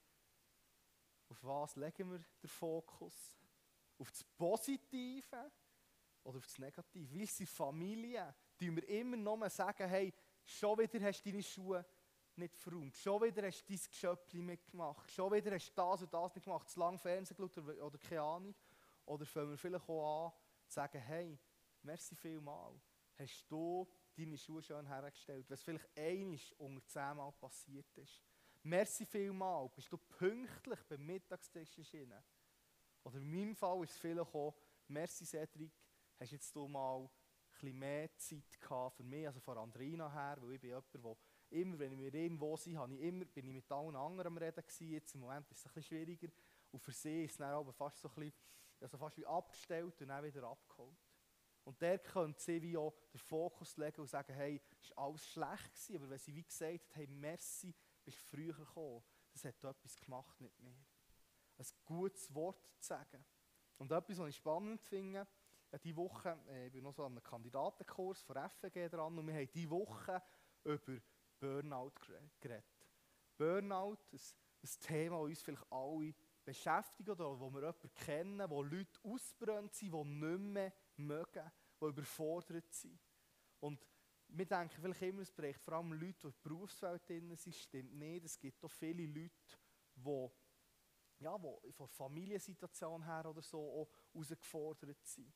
Auf was legen wir den Fokus? Auf das Positive oder auf das Negative? Weil sie Familie, die wir immer noch sagen, hey, schon wieder hast du deine Schuhe nicht verräumt, schon wieder hast du dein Geschöpfchen mitgemacht, schon wieder hast du das und das nicht gemacht, zu lange Fernsehen geschaut oder, oder keine Ahnung. Oder fangen wir vielleicht auch an, zu sagen, hey, merci vielmal, hast du deine Schuhe schön hergestellt, was vielleicht einmal unter zehnmal passiert ist. Merci vielmal, bist du pünktlich beim Mittagstisch erschienen. Oder in meinem Fall ist es vielleicht auch, merci Cedric, hast jetzt du mal ein bisschen mehr Zeit gehabt für mich, also von Andrina her, weil ich bin jemand, der immer, wenn wir irgendwo sind, habe ich immer, bin ich mit allen anderen am Reden gewesen. Jetzt im Moment ist es ein bisschen schwieriger. Und für sie ist es dann aber fast so ein bisschen, also fast wie abgestellt und dann wieder abgeholt. Und der könnte sie wie auch den Fokus legen und sagen, hey, es war alles schlecht gewesen, aber wenn sie wie gesagt hat, hey, merci, bist du früher gekommen, das hat etwas gemacht mit mir. Ein gutes Wort zu sagen. Und etwas, was ich spannend finde, diese Woche, äh, ich bin noch so an einem Kandidatenkurs von F G dran und wir haben diese Woche über Burnout geredet. Burnout, ein, ein Thema, das uns vielleicht alle beschäftigt oder wo wir jemanden kennen, wo Leute ausgebrannt sind, die nicht mehr mögen, die überfordert sind. Und wir denken vielleicht immer, es betrifft vor allem Leute, die in der Berufswelt drin sind, stimmt nicht. Es gibt auch viele Leute, die, ja, die von der Familiensituation her oder so auch herausgefordert sind.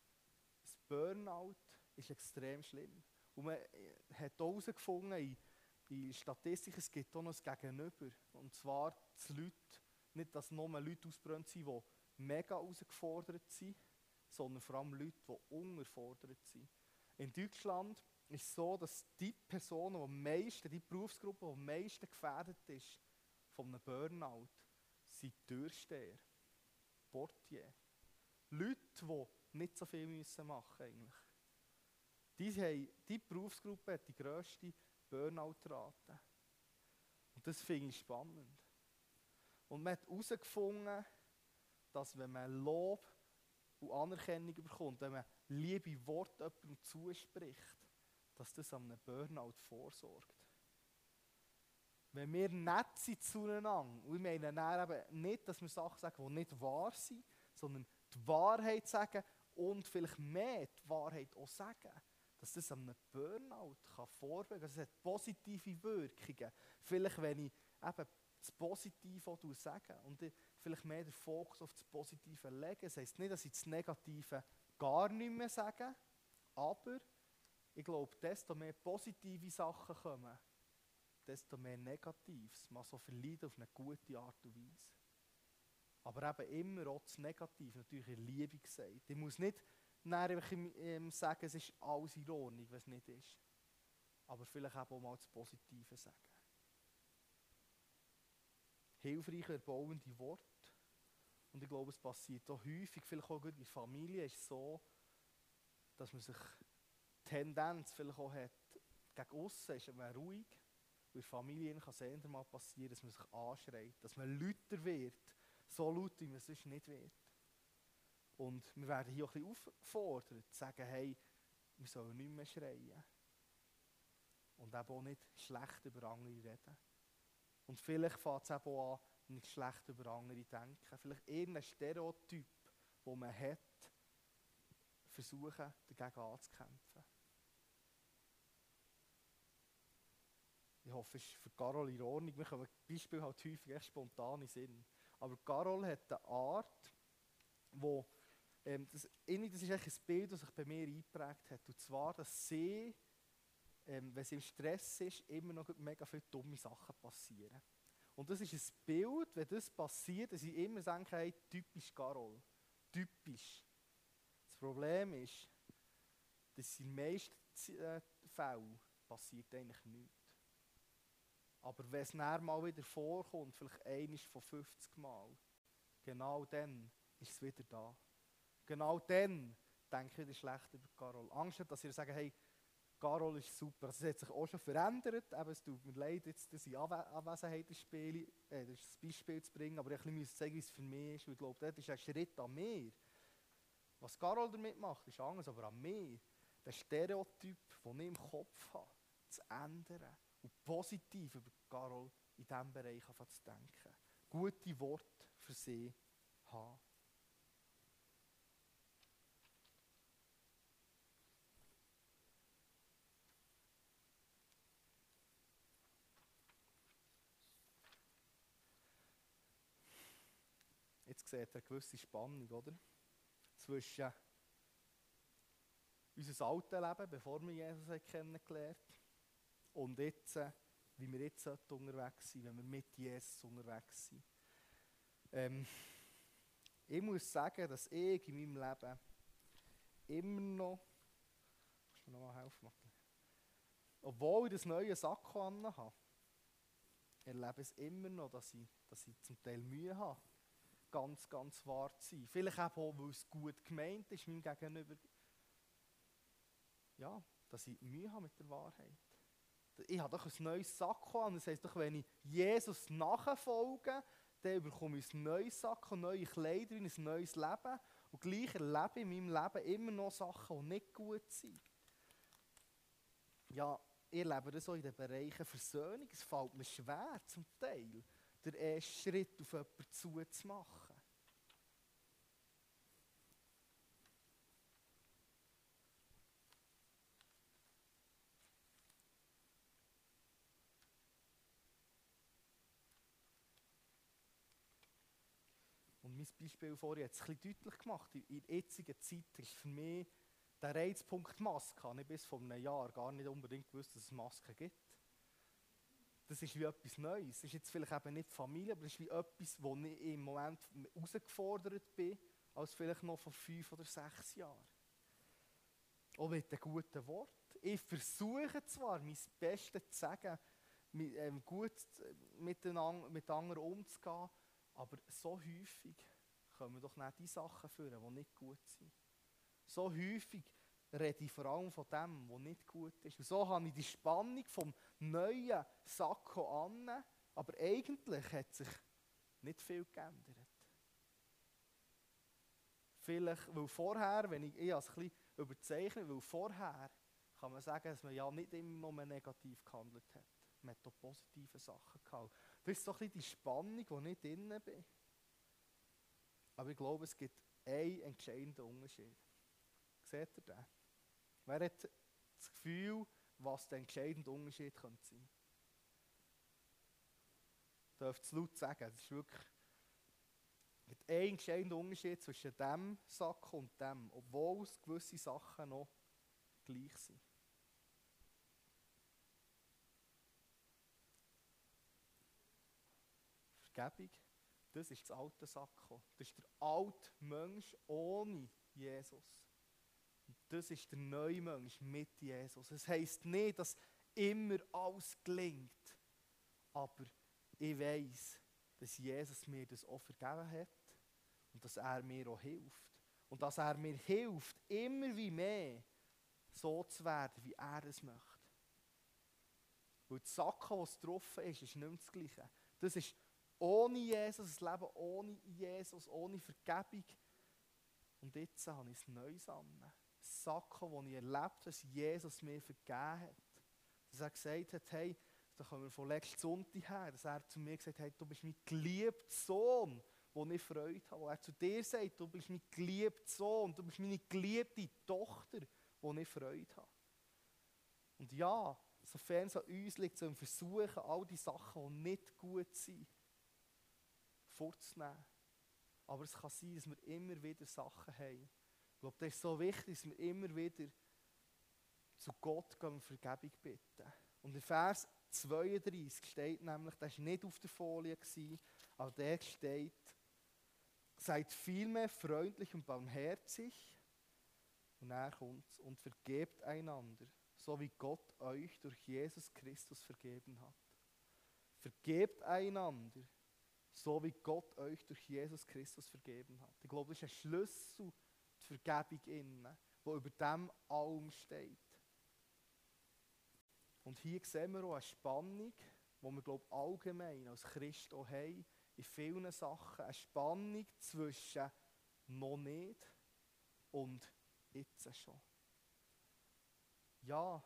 Das Burnout ist extrem schlimm. Und man hat auch herausgefunden, in, in Statistiken, es gibt auch noch ein Gegenüber. Und zwar, dass Leute, nicht, dass nur Leute ausgebrannt sind, die mega herausgefordert sind, sondern vor allem Leute, die unterfordert sind. In Deutschland ist es so, dass die Personen, die am meisten, die Berufsgruppe, die am meisten gefährdet ist von einem Burnout, sind Türsteher, Portier. Leute, die nicht so viel müssen machen eigentlich. Die, haben, die Berufsgruppe hat die grösste Burnout-Rate. Und das finde ich spannend. Und man hat herausgefunden, dass wenn man Lob und Anerkennung bekommt, wenn man liebe Worte jemandem zuspricht, dass das an einem Burnout vorsorgt. Wenn wir nett sind zueinander, und ich meine dann eben nicht, dass wir Sachen sagen, die nicht wahr sind, sondern die Wahrheit sagen und vielleicht mehr die Wahrheit auch sagen, dass das an einem Burnout kann vorbeugen kann. Also es hat positive Wirkungen. Vielleicht, wenn ich eben das Positive auch sage und ich vielleicht mehr den Fokus auf das Positive lege. Das heisst nicht, dass ich das Negative gar nicht mehr sage, aber ich glaube, desto mehr positive Sachen kommen, desto mehr Negatives man so verleiden auf eine gute Art und Weise. Aber eben immer auch das Negative, natürlich in Liebe gesagt. Ich muss nicht ähm, sagen, es ist alles in Ordnung, wenn es nicht ist. Aber vielleicht auch mal das Positive sagen. Hilfreiche, erbauende Worte. Und ich glaube, es passiert auch häufig, vielleicht auch in der Familie, ist es so, dass man sich Tendenz vielleicht auch hat, gegen aussen ist man ruhig. In der Familie kann es eher mal passieren, dass man sich anschreit, dass man lauter wird, so laut, wie man sonst nicht wird. Und wir werden hier auch ein bisschen aufgefordert, zu sagen, hey, wir sollen nicht mehr schreien. Und eben auch nicht schlecht über andere reden. Und vielleicht fängt es eben auch an, nicht schlecht über andere denken. Vielleicht irgendein Stereotyp, den man hat, versuchen, dagegen anzukämpfen. Ich hoffe, es ist für Carol in Ordnung. Wir kommen Beispiel halt häufig echt spontan in den Sinn. Aber Carol hat eine Art, wo, ähm, das, das ist ein Bild, das sich bei mir eingeprägt hat. Und zwar, dass sie, ähm, wenn sie im Stress ist, immer noch mega viele dumme Sachen passieren. Und das ist ein Bild, wenn das passiert, dass ich immer sagen kann, hey, typisch Carol. Typisch. Das Problem ist, dass in den meisten Fällen passiert eigentlich nichts. Aber wenn es dann mal wieder vorkommt, vielleicht eines von fünfzig Mal, genau dann ist es wieder da. Genau dann denke ich wieder schlecht über Carol. Angst, dass ihr sagt, hey, Carol ist super. Also, es hat sich auch schon verändert. Eben, es tut mir leid, jetzt das in Anwe- Anwesenheitsspiele, äh, das, das Beispiel zu bringen, aber ich musste zeigen, wie es für mich ist. Und ich glaube, das ist ein Schritt an mir. Was Carol damit macht, ist anders, aber an mir, den Stereotyp, den ich im Kopf habe, zu ändern und positiv über Carol in diesem Bereich zu denken. Gute Worte für sie haben. Jetzt seht ihr eine gewisse Spannung, oder? Zwischen unser altes Leben, bevor wir Jesus kennengelernt haben, und jetzt, wie wir jetzt unterwegs sind, wenn wir mit Jesus unterwegs sind. Ähm, ich muss sagen, dass ich in meinem Leben immer noch, kannst du mir noch mal helfen, Mathe? Obwohl ich das neue Sakko anhabe, erlebe ich es immer noch, dass ich, dass ich zum Teil Mühe habe, ganz, ganz wahr zu sein. Vielleicht auch, weil es gut gemeint ist, meinem Gegenüber. Ja, dass ich Mühe habe mit der Wahrheit. Ich habe doch ein neues Sakko an. Das heisst doch, wenn ich Jesus nachfolge, dann bekomme ich ein neues Sakko, neue Kleider, ein neues Leben. Und gleich erlebe ich in meinem Leben immer noch Sachen, die nicht gut sind. Ja, ich erlebe das auch in den Bereichen Versöhnung. Es fällt mir schwer, zum Teil, den ersten Schritt auf jemanden zuzumachen. Und mein Beispiel vorhin hat es ein bisschen deutlich gemacht. In der jetzigen Zeit ist für mich der Reizpunkt Maske. Ich habe bis vor einem Jahr gar nicht unbedingt gewusst, dass es Masken gibt. Das ist wie etwas Neues. Das ist jetzt vielleicht eben nicht Familie, aber das ist wie etwas, wo ich im Moment herausgefordert bin, als vielleicht noch vor fünf oder sechs Jahren. Auch mit einem guten Wort. Ich versuche zwar, mein Bestes zu sagen, mit, ähm, gut miteinander, mit anderen umzugehen, aber so häufig kommen doch nicht die Sachen führen, die nicht gut sind. So häufig rede ich vor allem von dem, was nicht gut ist. Und so habe ich die Spannung vom neuen Sakko an, aber eigentlich hat sich nicht viel geändert. Vielleicht, weil vorher, wenn ich, ich es ein bisschen überzeichne, weil vorher kann man sagen, dass man ja nicht immer nur negativ gehandelt hat. Man hat auch positive Sachen gehabt. Das ist so ein bisschen die Spannung, wo ich drin bin. Aber ich glaube, es gibt einen entscheidenden Unterschied. Seht ihr den? Wer hat das Gefühl, was der entscheidende Unterschied könnte sein? Ihr dürft es laut sagen. Das ist wirklich es gibt einen entscheidenden Unterschied zwischen dem Sack und dem, obwohl es gewisse Sachen noch gleich sind. Vergebung, das ist das alte Sakko. Das ist der alte Mensch ohne Jesus. Und das ist der neue Mensch mit Jesus. Es heisst nicht, dass immer alles gelingt. Aber ich weiss, dass Jesus mir das auch vergeben hat und dass er mir auch hilft. Und dass er mir hilft, immer wie mehr so zu werden, wie er es möchte. Weil die Sache, die es getroffen ist, ist nicht mehr das Gleiche. Das ist ohne Jesus, ein Leben ohne Jesus, ohne Vergebung. Und jetzt habe ich ein Neues an. Sachen, die ich erlebt habe, dass Jesus mir vergeben hat. Dass er gesagt hat, hey, da kommen wir von letzten Sonntag her, dass er zu mir gesagt hat, du bist mein geliebter Sohn, wo ich Freude habe. Wo er zu dir sagt, du bist mein geliebter Sohn, du bist meine geliebte Tochter, wo ich Freude habe. Und ja, sofern es an uns liegt, sollen wir versuchen, all die Sachen, die nicht gut sind, vorzunehmen. Aber es kann sein, dass wir immer wieder Sachen haben. Ich glaube, das ist so wichtig, dass wir immer wieder zu Gott gehen und Vergebung bitten. Und in Vers zweiunddreißig steht nämlich, das war nicht auf der Folie, aber der steht, seid vielmehr freundlich und barmherzig, und er kommt, und vergebt einander, so wie Gott euch durch Jesus Christus vergeben hat. Vergebt einander, so wie Gott euch durch Jesus Christus vergeben hat. Ich glaube, das ist ein Schlüssel zur Vergebung innen, wo über dem allem steht. Und hier sehen wir auch eine Spannung, die wir, glaube ich, allgemein als Christen auch haben, in vielen Sachen. Eine Spannung zwischen noch nicht und jetzt schon. Ja,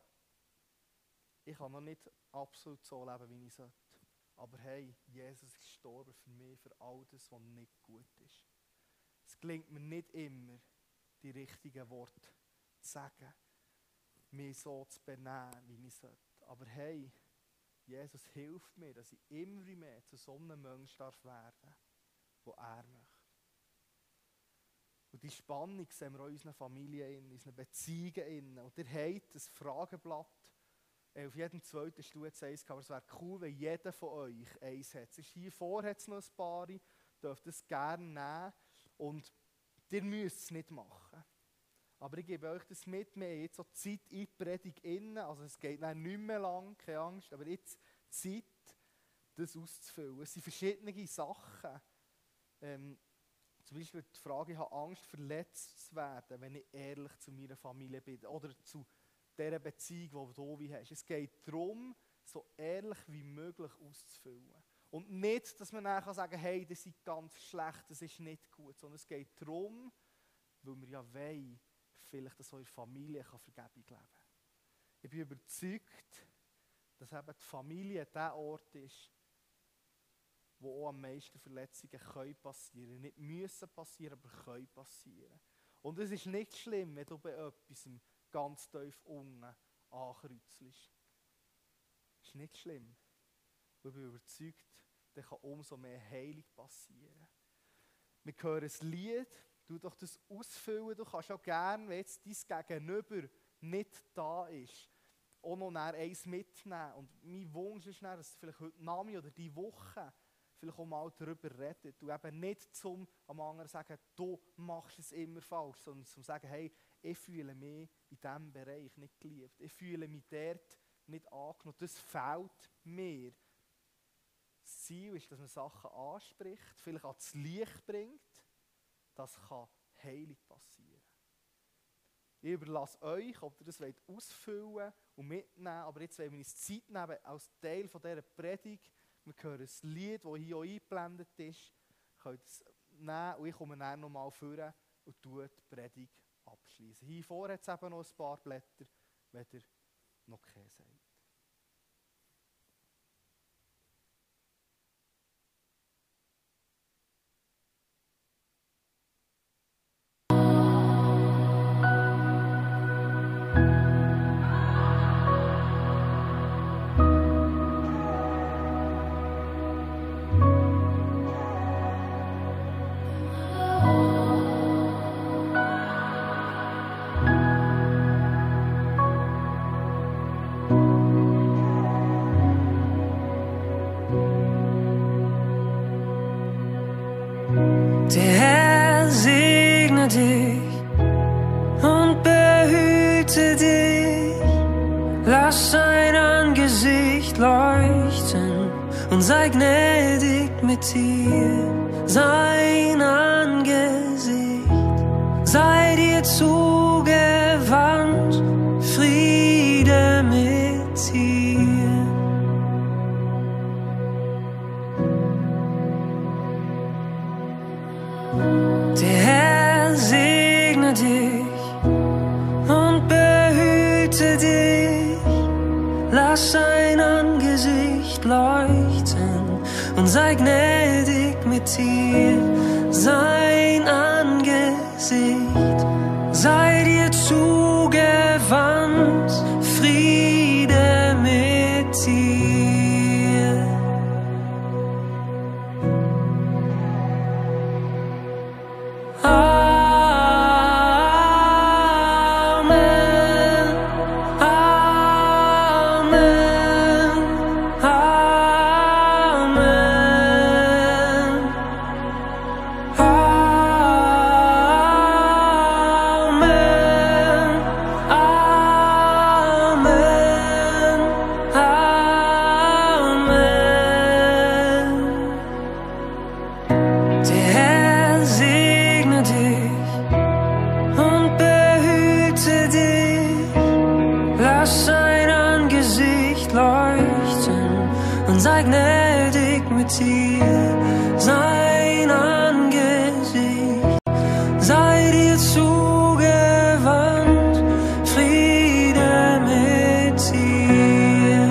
ich kann noch nicht absolut so leben, wie ich sollte. Aber hey, Jesus ist gestorben für mich, für all das, was nicht gut ist. Es gelingt mir nicht immer, die richtigen Worte zu sagen, mich so zu benehmen, wie ich sollte. Aber hey, Jesus hilft mir, dass ich immer mehr zu so einem Menschen darf werden, wo er möchte. Und die Spannung sehen wir auch in unseren Familien, in unseren Beziehungen. Und ihr habt ein Frageblatt. Auf jedem zweiten Stuhl hat es eins gehabt, aber es wäre cool, wenn jeder von euch eins hat. Es ist hier vorne hat es noch ein paar, ihr dürft es gerne nehmen. Und ihr müsst es nicht machen. Aber ich gebe euch das mit, wir haben jetzt so Zeit in die Predigt innen, also es geht dann nicht mehr lang, keine Angst, aber jetzt Zeit, das auszufüllen. Es sind verschiedene Sachen. Ähm, zum Beispiel die Frage, ich habe Angst, verletzt zu werden, wenn ich ehrlich zu meiner Familie bin oder zu dieser Beziehung, die du wie hast. Es geht darum, so ehrlich wie möglich auszufüllen. Und nicht, dass man dann sagen kann, hey, das ist ganz schlecht, das ist nicht gut, sondern es geht darum, weil wir ja wollen, vielleicht, dass eure Familie Vergebung leben kann. Ich bin überzeugt, dass eben die Familie der Ort ist, wo auch am meisten Verletzungen können passieren. Nicht müssen passieren, aber können passieren. Und es ist nicht schlimm, wenn du bei etwas ganz tief unten ankreuzelst. Das ist nicht schlimm. Ich bin überzeugt, dann kann umso mehr Heilung passieren. Wir hören ein Lied, du doch das ausfüllen. Du kannst auch gerne, wenn jetzt dein Gegenüber nicht da ist, auch noch eins mitnehmen. Und mein Wunsch ist dann, dass du vielleicht heute Abend oder diese Woche vielleicht auch mal darüber redet. Du eben nicht zum am anderen sagen, du machst es immer falsch, sondern zum sagen, hey, ich fühle mich in diesem Bereich nicht geliebt. Ich fühle mich dort nicht angenommen. Das fehlt mir. Das Ziel ist, dass man Sachen anspricht, vielleicht ans Licht bringt. Das kann Heilung passieren. Ich überlasse euch, ob ihr das ausfüllen und mitnehmen wollt. Aber jetzt wollen wir uns Zeit nehmen, als Teil von dieser Predigt. Wir hören ein Lied, das hier auch eingeblendet ist. Ihr könnt es nehmen und ich komme dann nochmal vor und tue die Predigt abschließen. Hier vorne hat es eben noch ein paar Blätter, wenn ihr noch keine seid. Und sei gnädig mit dir, sein Angesicht sei dir zugewandt, mit dir. Der Herr segne dich und behüte dich. Lass sein Angesicht leuchten und sei gnädig mit dir. Sein Angesicht sei dir zugewandt, Friede mit dir. Amen, Amen, Amen, Amen, Amen, Amen. Der Herr segne dich und behüte dich. Lass sein Angesicht leuchten und sei gnädig mit dir. Sein Angesicht sei dir zugewandt, Friede mit dir.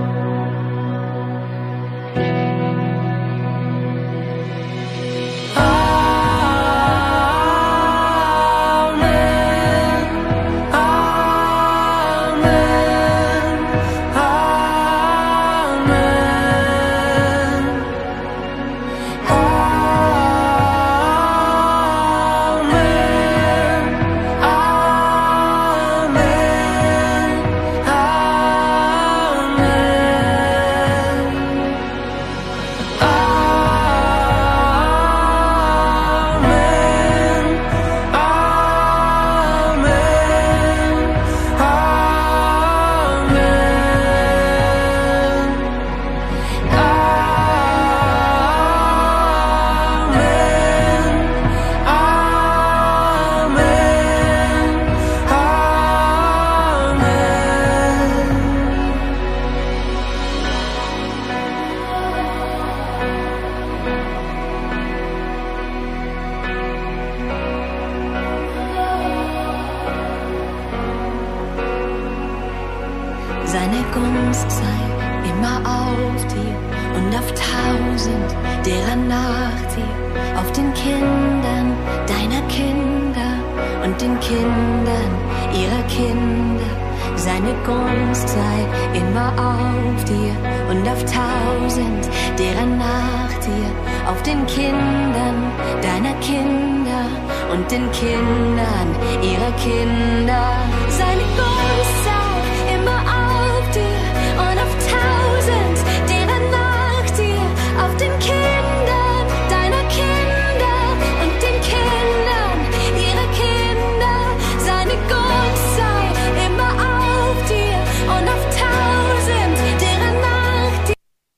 Amen, Amen, Amen, Amen, Seine Gunst sei immer auf dir und auf tausend derer nach dir, auf den Kindern deiner Kinder und den Kindern ihrer Kinder. Seine Gunst sei immer auf dir und auf tausend derer nach dir, auf den Kindern deiner Kinder und den Kindern ihrer Kinder. Seine Gunst sei immer auf dir und auf tausend derer nach dir, auf den Kindern deiner Kinder und den Kindern ihrer Kinder. Seine Gunst sei immer auf dir und auf tausend derer nach dir.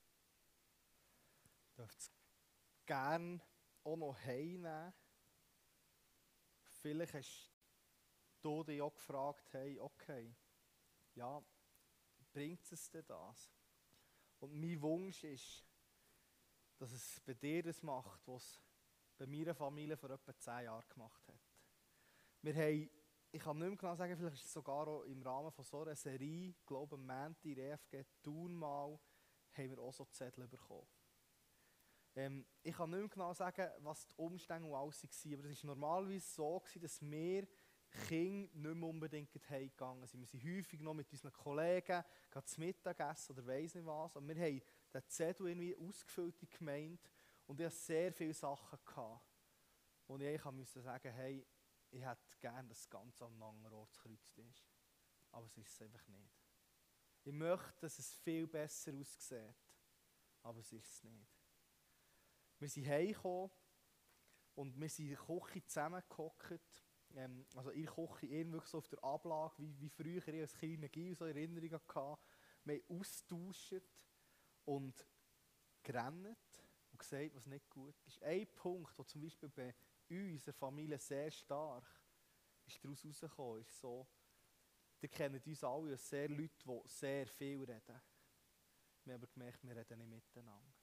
Dürft gern auch noch heimnehmen. Vielleicht hast du dich auch gefragt, hey, okay, ja, bringt es denn das? Und mein Wunsch ist, dass es bei dir das macht, was es bei meiner Familie vor etwa zehn Jahren gemacht hat. Wir haben, ich kann nicht mehr genau sagen, vielleicht ist es sogar auch im Rahmen von so einer Serie, ich glaube am Montag in der E F G Thun mal, haben wir auch so Zettel bekommen. Ähm, ich kann nicht mehr genau sagen, was die Umstände und alles waren, aber es war normalerweise so, dass wir Kinder nicht mehr unbedingt heimgegangen sind. Wir sind häufig noch mit unseren Kollegen zu Mittagessen oder weiss nicht was. Und wir haben den Zettel irgendwie ausgefüllt in die Gemeinde und ich hatte sehr viele Sachen gehabt. Und ich musste sagen, hey, ich hätte gerne, dass es ganz an einem anderen Ort Kreuzli ist. Aber es ist es einfach nicht. Ich möchte, dass es viel besser aussieht, aber es ist es nicht. Wir sind heimgekommen und wir sind in der Küche zusammengehockt. Ähm, also in der Küche wirklich so auf der Ablage, wie, wie früher ich als kleiner Gil so Erinnerungen hatte. Wir haben austauscht und gerannt und gesagt, was nicht gut ist. Ein Punkt, der zum Beispiel bei uns, der Familie, sehr stark ist daraus herausgekommen, ist so, Ihr kennt uns alle als sehr Leute, die sehr viel reden. Wir haben aber gemerkt, wir reden nicht miteinander.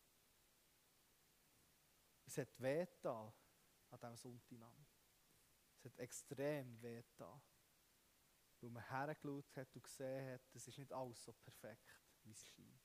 Es hat wehgetan an diesem Sonntagnachmittag. Es hat extrem wehgetan. Weil man hergeschaut hat und gesehen hat, es ist nicht alles so perfekt, wie es scheint.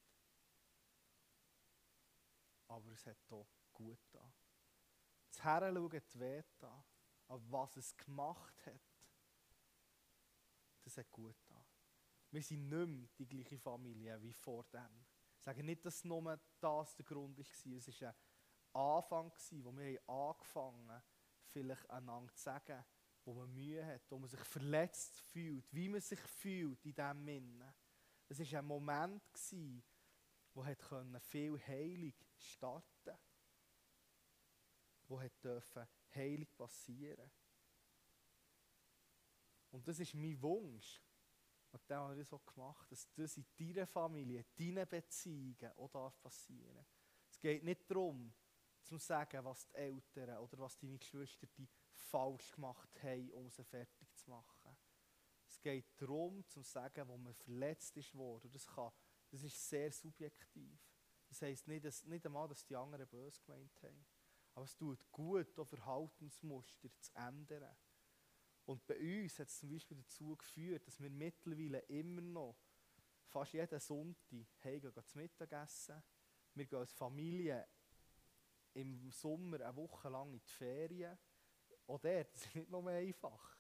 Aber es hat auch gut getan. Das Heranschauen hat wehgetan. Aber was es gemacht hat, das hat gut getan. Wir sind nicht mehr die gleiche Familie wie vor dem. Ich sage nicht, dass nur das der Grund war. Es war ein Anfang, wo wir angefangen haben, vielleicht einander zu sagen, wo man Mühe hat, wo man sich verletzt fühlt, wie man sich fühlt in diesem Innen. Es war ein Moment, wo viel Heilung starten konnte. Wo Heilung passieren durfte. Und das ist mein Wunsch. Und das habe ich so gemacht, dass das in deiner Familie, in deinen Beziehungen auch passieren darf. Es geht nicht darum, zu sagen, was die Eltern oder was deine Geschwister die falsch gemacht haben, um sie fertig zu machen. Es geht darum, zu sagen, wo man verletzt ist worden. Das, kann, das ist sehr subjektiv. Das heisst nicht, dass, nicht einmal, dass die anderen böse gemeint haben. Aber es tut gut, auch Verhaltensmuster zu ändern. Und bei uns hat es zum Beispiel dazu geführt, dass wir mittlerweile immer noch fast jeden Sonntag heimgehen zum Mittagessen. Wir gehen als Familie im Sommer eine Woche lang in die Ferien. Auch dort, das ist nicht nur einfach.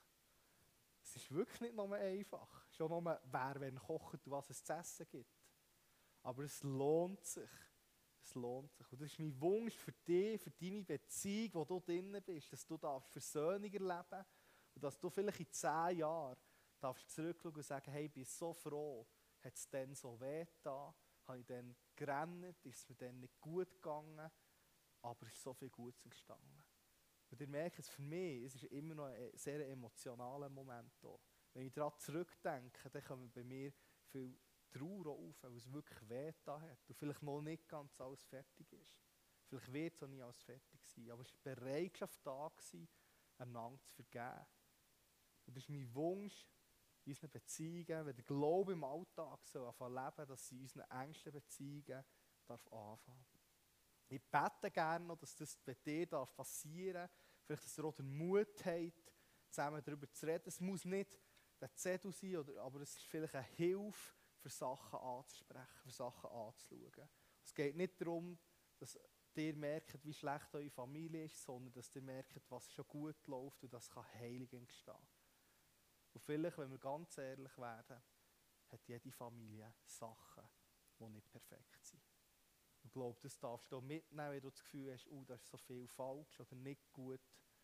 Es ist wirklich nicht nur einfach. Schon nur, wer wenn kocht und was es zu essen gibt. Aber es lohnt sich. Es lohnt sich. Und das ist mein Wunsch für dich, für deine Beziehung, wo du drin bist, dass du Versöhnung erleben darfst. Und dass du vielleicht in zehn Jahren darfst zurückschauen und sagen, hey, ich bin so froh, hat es dann so weh getan, habe ich dann gerannt, ist es mir dann nicht gut gegangen, aber es ist so viel Gutes entstanden. Und ihr merkt es für mich, es ist immer noch ein sehr emotionaler Moment da. Wenn ich daran zurückdenke, dann kommen bei mir viel Trauer auf, weil es wirklich weh getan hat und vielleicht noch nicht ganz alles fertig ist. Vielleicht wird es auch nie alles fertig sein, aber es war die Bereitschaft da gewesen, einander zu vergeben. Und das ist mein Wunsch in unseren Beziehungen, wenn der Glaube im Alltag so anfangen leben, dass sie in unseren engsten Beziehungen darf anfangen. Ich bete gerne noch, dass das bei dir darf passieren darf. Vielleicht, dass ihr auch den Mut habt, zusammen darüber zu reden. Es muss nicht der Zettel sein, oder, aber es ist vielleicht eine Hilfe, für Sachen anzusprechen, für Sachen anzuschauen. Es geht nicht darum, dass ihr merkt, wie schlecht eure Familie ist, sondern dass ihr merkt, was schon gut läuft und dass Heilung entstehen kann. Und vielleicht, wenn wir ganz ehrlich werden, hat jede Familie Sachen, die nicht perfekt sind. Ich glaube, das darfst du mitnehmen, wenn du das Gefühl hast, oh, da ist so viel falsch oder nicht gut,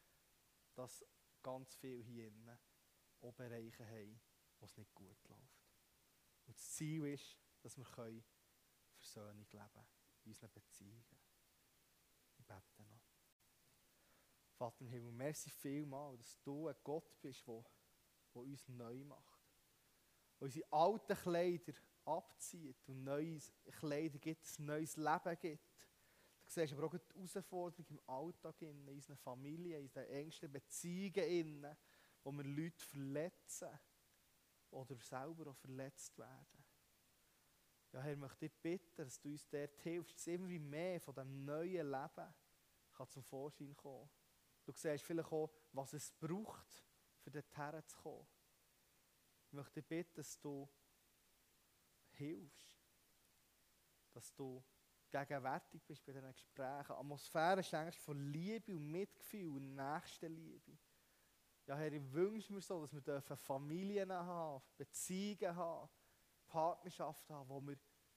dass ganz viele hier innen auch Bereiche haben, wo es nicht gut läuft. Und das Ziel ist, dass wir Versöhnung leben können in unseren Beziehungen. Ich bete noch. Vater im Himmel, merci vielmals, dass du ein Gott bist, der, der uns neu macht. Der unsere alten Kleider abzieht und neue Kleider gibt, ein neues Leben gibt. Du siehst aber auch die Herausforderung im Alltag, in unseren Familien, in unseren engsten Beziehungen, wo wir Leute verletzen oder selber auch verletzt werden. Ja, Herr, ich möchte dich bitten, dass du uns dort hilfst, dass immer mehr von diesem neuen Leben kann zum Vorschein kommen. Du siehst vielleicht auch, was es braucht, für dorthin zu kommen. Ich möchte dich bitten, dass du hilfst, dass du gegenwärtig bist bei diesen Gesprächen. Atmosphäre schenkst von Liebe und Mitgefühl und Nächstenliebe. Ja, Herr, ich wünsche mir so, dass wir Familien haben, Beziehungen haben, Partnerschaften haben, wo wir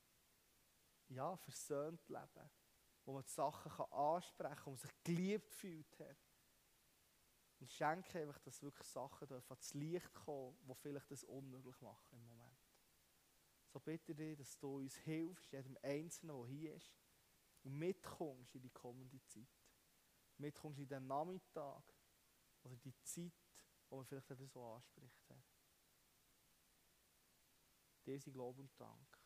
ja, versöhnt leben, wo man die Sachen kann ansprechen kann, wo man sich geliebt fühlt. Herr. Und schenke einfach, dass wirklich Sachen ans Licht kommen, die vielleicht das unmöglich machen im Moment. So bitte ich dich, dass du uns hilfst, jedem Einzelnen, der hier ist, und mitkommst in die kommende Zeit. Mitkommst in den Nachmittag oder die Zeit, wo man vielleicht so anspricht. Dir sei Lob und Dank.